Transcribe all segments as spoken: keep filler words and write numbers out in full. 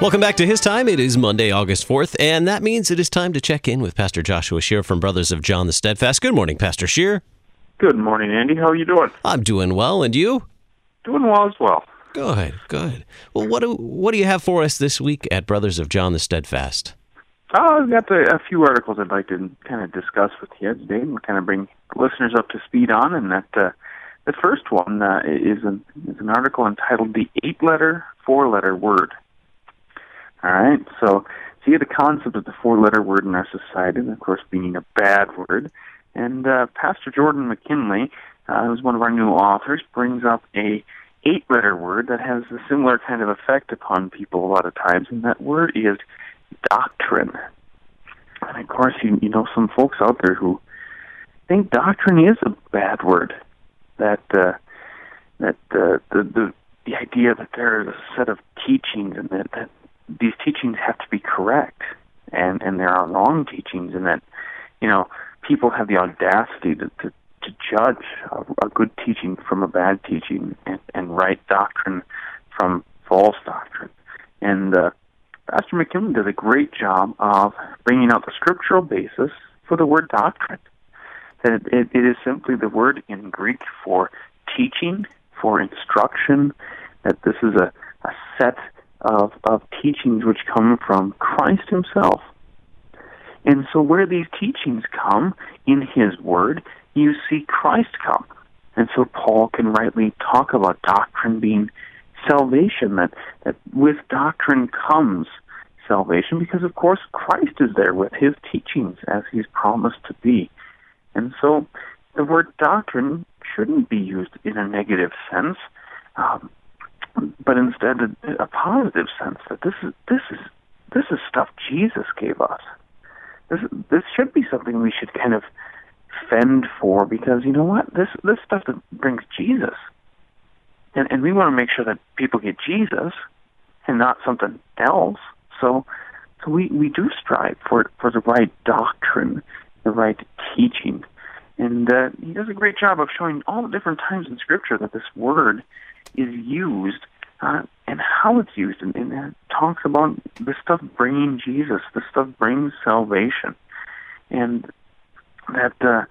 Welcome back to His Time. It is Monday, August fourth, and that means it is time to check in with Pastor Joshua Scheer from Brothers of John the Steadfast. Good morning, Pastor Scheer. Good morning, Andy. How are you doing? I'm doing well, and you? Doing well as well. Good, good. Well, what do, what do you have for us this week at Brothers of John the Steadfast? Uh, I've got a, a few articles I'd like to kind of discuss with you today and kind of bring listeners up to speed on. And that uh, the first one uh, is, an, is an article entitled The Eight-Letter, Four-Letter Word. All right, so see the concept of the four-letter word in our society, and of course being a bad word. And uh, Pastor Jordan McKinley, uh, who's one of our new authors, brings up a eight-letter word that has a similar kind of effect upon people a lot of times, and that word is doctrine. And of course, you, you know some folks out there who think doctrine is a bad word. That uh, that uh, the the the idea that there is a set of teachings and that, that these teachings have to be correct, and, and there are wrong teachings, and that, you know, people have the audacity to, to, to judge a, a good teaching from a bad teaching and, and right doctrine from false doctrine. And uh, Pastor McKinley does a great job of bringing out the scriptural basis for the word doctrine. That it, it, it is simply the word in Greek for teaching, for instruction, that this is a, a set Of, of teachings which come from Christ himself. And so where these teachings come in his word, you see Christ come. And so Paul can rightly talk about doctrine being salvation, that, that with doctrine comes salvation, because of course Christ is there with his teachings as he's promised to be. And so the word doctrine shouldn't be used in a negative sense, um, but instead a, a positive sense, that this is this is this is stuff Jesus gave us. This this should be something we should kind of fend for, because you know what, this this stuff that brings Jesus, and and we want to make sure that people get Jesus and not something else. So so we, we do strive for for the right doctrine, the right teaching, and uh, he does a great job of showing all the different times in Scripture that this word is used, uh, and how it's used, and, and it talks about this stuff bringing Jesus, this stuff brings salvation, and that uh,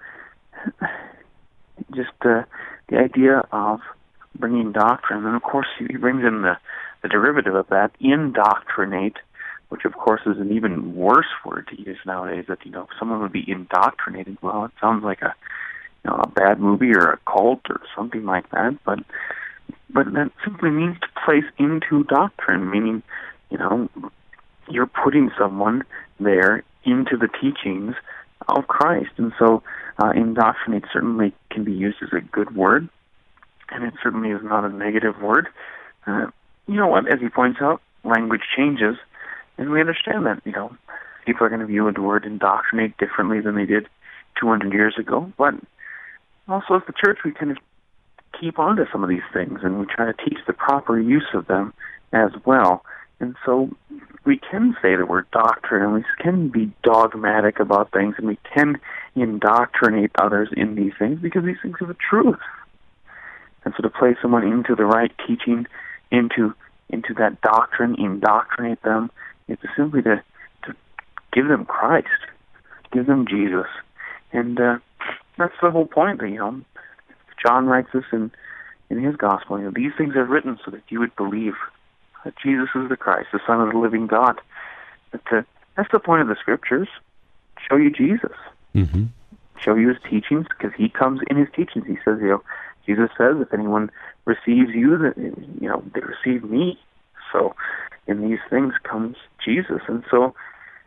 just uh, the idea of bringing doctrine, and of course he brings in the, the derivative of that, indoctrinate, which of course is an even worse word to use nowadays. That, you know, someone would be indoctrinated. Well, it sounds like a, you know, a bad movie or a cult or something like that, but But that simply means to place into doctrine, meaning, you know, you're putting someone there into the teachings of Christ. And so uh, indoctrinate certainly can be used as a good word, and it certainly is not a negative word. Uh, you know what, as he points out, language changes, and we understand that, you know, people are going to view the word indoctrinate differently than they did two hundred years ago. But also as the church, we kind of keep on to some of these things, and we try to teach the proper use of them as well. And so we can say the word doctrine, and we can be dogmatic about things, and we can indoctrinate others in these things, because these things are the truth. And so to place someone into the right teaching, into into that doctrine, indoctrinate them, is to simply to, to give them Christ, give them Jesus. And uh, that's the whole point, that, you know, John writes this in, in his gospel. You know, these things are written so that you would believe that Jesus is the Christ, the Son of the living God. But, uh, that's the point of the Scriptures. Show you Jesus. Mm-hmm. Show you his teachings, because he comes in his teachings. He says, you know, Jesus says, if anyone receives you, that, you know, they receive me. So in these things comes Jesus. And so,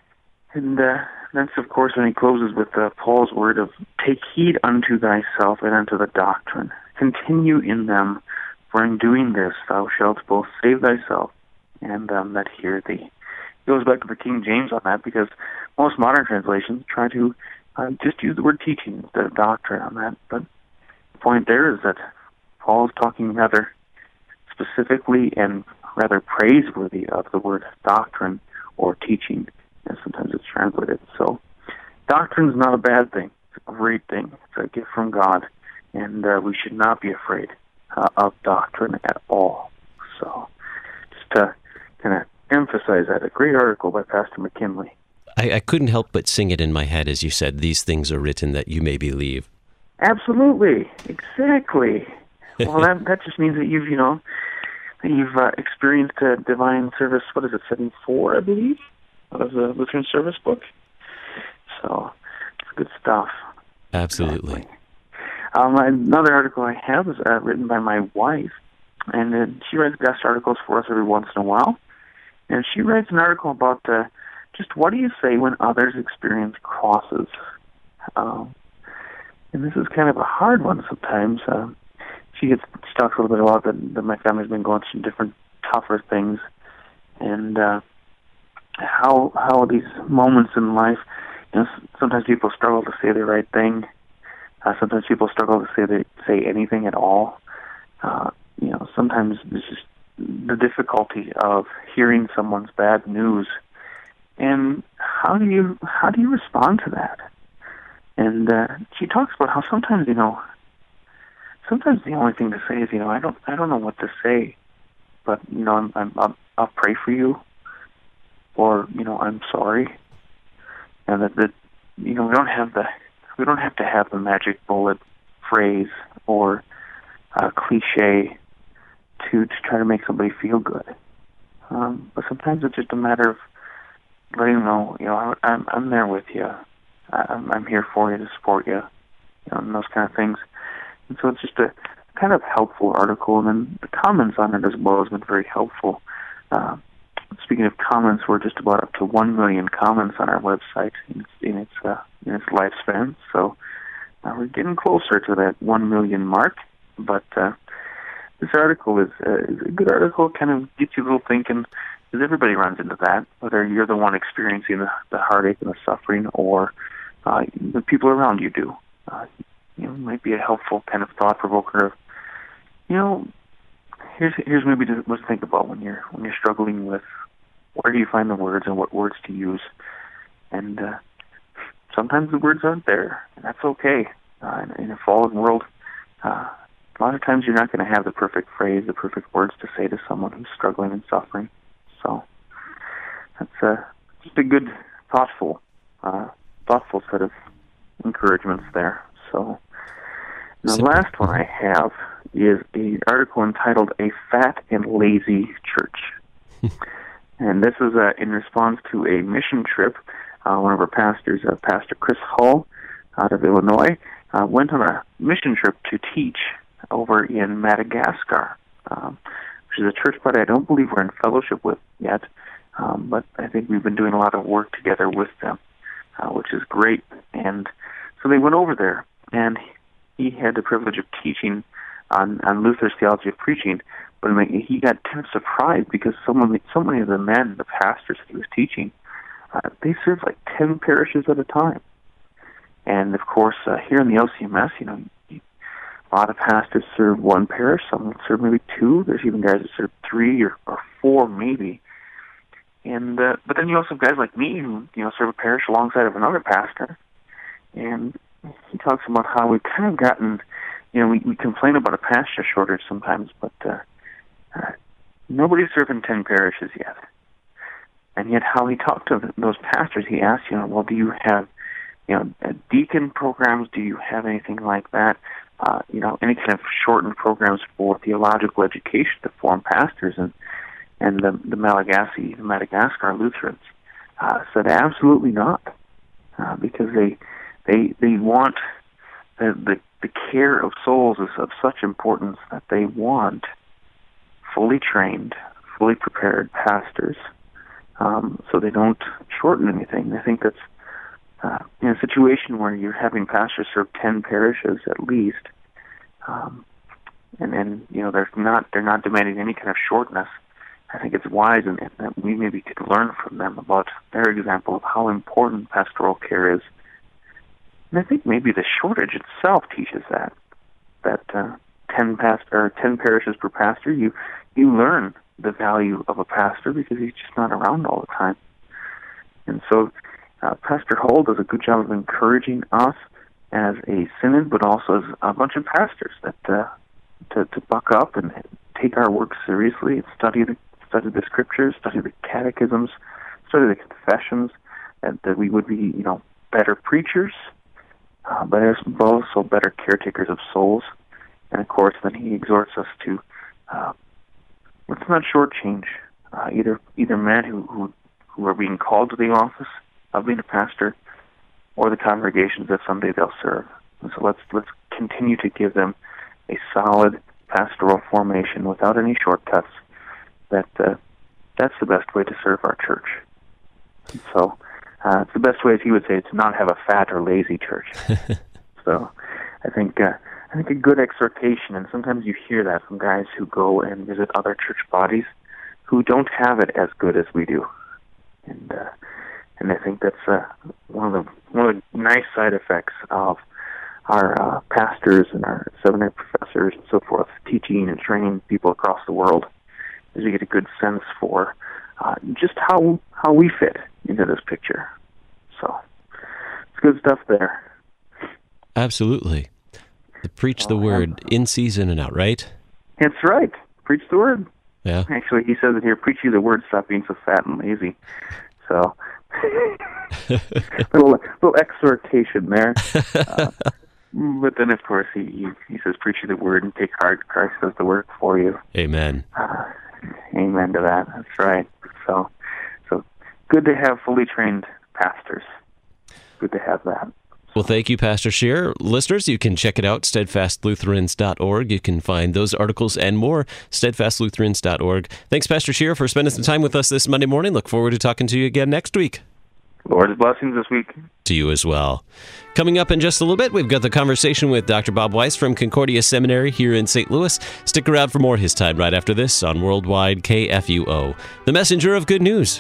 and uh, that's, of course, when he closes with uh, Paul's word of, take heed unto thyself and unto the doctrine. Continue in them, for in doing this thou shalt both save thyself and them that hear thee. It goes back to the King James on that, because most modern translations try to uh, just use the word teaching instead of doctrine on that. But the point there is that Paul is talking rather specifically and rather praiseworthy of the word doctrine or teaching, as sometimes it's translated. So doctrine is not a bad thing. It's a great thing. It's a gift from God, and uh, we should not be afraid uh, of doctrine at all. So just to kind of emphasize that. A great article by Pastor McKinley. I, I couldn't help but sing it in my head as you said, these things are written that you may believe. Absolutely. Exactly. Well, that that just means that you've, you know, that you've uh, experienced a divine service, what is it, seventy-four, I believe, out of the Lutheran Service book. So, it's good stuff. Absolutely. Exactly. Um, another article I have is uh, written by my wife, and uh, she writes guest articles for us every once in a while. And she writes an article about uh, just what do you say when others experience crosses. Um, and this is kind of a hard one sometimes. Uh, she, gets, she talks a little bit about that, that my family's been going through different, tougher things, and uh, how how these moments in life, you know, sometimes people struggle to say the right thing. Uh, sometimes people struggle to say they, say anything at all. Uh, you know, sometimes it's just the difficulty of hearing someone's bad news, and how do you how do you respond to that? And uh, she talks about how sometimes, you know, sometimes the only thing to say is, you know, I don't I don't know what to say, but you know, I'm, I'm I'll, I'll pray for you, or you know, I'm sorry, and that that you know we don't have the we don't have to have the magic bullet phrase or uh, cliche to to try to make somebody feel good. Um, but sometimes it's just a matter of letting them know, you know, I'm I'm there with you. I'm I'm here for you to support you, you know, and those kind of things. And so it's just a kind of helpful article, and then the comments on it as well has been very helpful. Uh, speaking of comments, we're just about up to one million comments on our website in its in its, uh, in its lifespan. So uh, we're getting closer to that one million mark. But uh, this article is, uh, is a good article. Kind of gets you a little thinking, because everybody runs into that, whether you're the one experiencing the, the heartache and the suffering, or uh, the people around you do. Uh, you know, it might be a helpful kind of thought provoker. You know, here's here's maybe to, let's think about when you're when you're struggling with where do you find the words and what words to use, and uh, sometimes the words aren't there, and that's okay. Uh, in, in a fallen world, uh, a lot of times you're not going to have the perfect phrase, the perfect words to say to someone who's struggling and suffering. So that's uh, just a good, thoughtful, uh, thoughtful set of encouragements there. So the Simple. last one I have is an article entitled "A Fat and Lazy Church," and this is uh, in response to a mission trip. Uh, one of our pastors, uh, Pastor Chris Hull, out of Illinois, uh, went on a mission trip to teach over in Madagascar, um, which is a church body I don't believe we're in fellowship with yet, um, but I think we've been doing a lot of work together with them, uh, which is great. And so they went over there, and he had the privilege of teaching on, on Luther's theology of preaching, but he got kind of surprised because so many, so many of the men, the pastors he was teaching, uh, they served like ten parishes at a time. And of course, uh, here in the L C M S, you know, a lot of pastors serve one parish, some serve maybe two. There's even guys that serve three or, or four maybe. And uh, but then you also have guys like me who, you know, serve a parish alongside of another pastor. And he talks about how we've kind of gotten, you know, we, we complain about a pastor shortage sometimes, but uh, uh, nobody's serving ten parishes yet. And yet how he talked to those pastors, he asked, you know, well, do you have, you know, deacon programs? Do you have anything like that? Uh, you know, any kind of shortened programs for theological education to form pastors? And and the, the Malagasy, the Madagascar Lutherans uh, said absolutely not, uh, because they they they want the, the the care of souls is of such importance that they want fully trained, fully prepared pastors, um, so they don't shorten anything. I think that's uh, in a situation where you're having pastors serve ten parishes at least, um, and then you know they're not they're not demanding any kind of shortness. I think it's wise and that we maybe could learn from them about their example of how important pastoral care is. And I think maybe the shortage itself teaches that. That uh, ten past or ten parishes per pastor, you you learn the value of a pastor because he's just not around all the time. And so, uh, Pastor Hull does a good job of encouraging us as a synod, but also as a bunch of pastors that uh, to to buck up and take our work seriously and study the study the scriptures, study the catechisms, study the confessions, and that we would be, you know, better preachers, uh, but also better caretakers of souls. And of course, then he exhorts us to uh, let's not shortchange uh, either either men who, who who are being called to the office of being a pastor, or the congregations that someday they'll serve. And so let's let's continue to give them a solid pastoral formation without any shortcuts. That uh, that's the best way to serve our church. And so uh, it's the best way, as he would say, to not have a fat or lazy church. So I think uh, I think a good exhortation, and sometimes you hear that from guys who go and visit other church bodies who don't have it as good as we do, and uh, and I think that's uh, one of the one of the nice side effects of our uh, pastors and our seminary professors and so forth teaching and training people across the world, is we get a good sense for uh, just how how we fit into this picture. So it's good stuff there. Absolutely. Preach the oh, word in season and out, right? That's right. Preach the word. Yeah. Actually, he says it here, preach you the word, stop being so fat and lazy. So, little little exhortation there. Uh, but then, of course, he, he, he says, preach you the word and take heart. Christ does the work for you. Amen. Uh, amen to that. That's right. So, so good to have fully trained pastors. Good to have that. Well, thank you, Pastor Scheer. Listeners, you can check it out, steadfast lutherans dot org. You can find those articles and more, steadfast lutherans dot org. Thanks, Pastor Scheer, for spending some time with us this Monday morning. Look forward to talking to you again next week. Lord's blessings this week. To you as well. Coming up in just a little bit, we've got the conversation with Doctor Bob Weiss from Concordia Seminary here in Saint Louis. Stick around for more of his time right after this on Worldwide K F U O, the messenger of good news.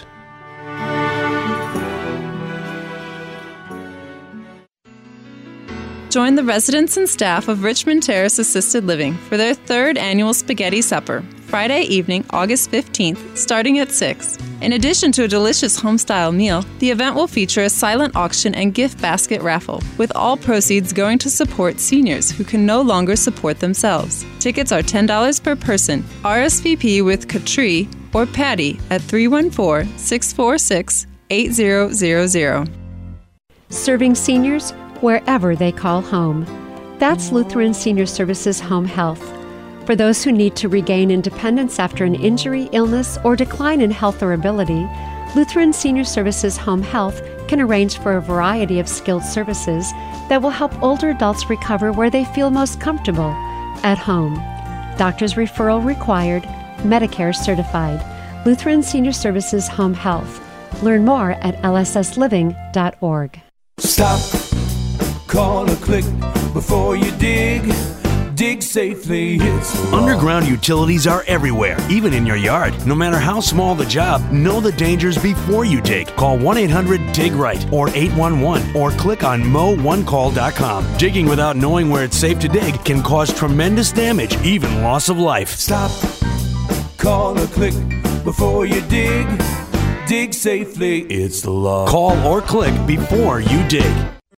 Join the residents and staff of Richmond Terrace Assisted Living for their third annual Spaghetti Supper, Friday evening, August fifteenth, starting at six. In addition to a delicious home-style meal, the event will feature a silent auction and gift basket raffle, with all proceeds going to support seniors who can no longer support themselves. Tickets are ten dollars per person. R S V P with Katri or Patty at three one four, six four six, eight zero zero zero. Serving seniors wherever they call home. That's Lutheran Senior Services Home Health. For those who need to regain independence after an injury, illness, or decline in health or ability, Lutheran Senior Services Home Health can arrange for a variety of skilled services that will help older adults recover where they feel most comfortable, at home. Doctor's referral required, Medicare certified. Lutheran Senior Services Home Health. Learn more at L S S living dot org. Stop, call or click before you dig. Dig safely. It's Underground utilities are everywhere, even in your yard. No matter how small the job, know the dangers before you dig. Call one eight hundred dig right or eight one one or click on mow one call dot com. Digging without knowing where it's safe to dig can cause tremendous damage, even loss of life. Stop, call or click before you dig. Dig safely. It's the law. Call or click before you dig.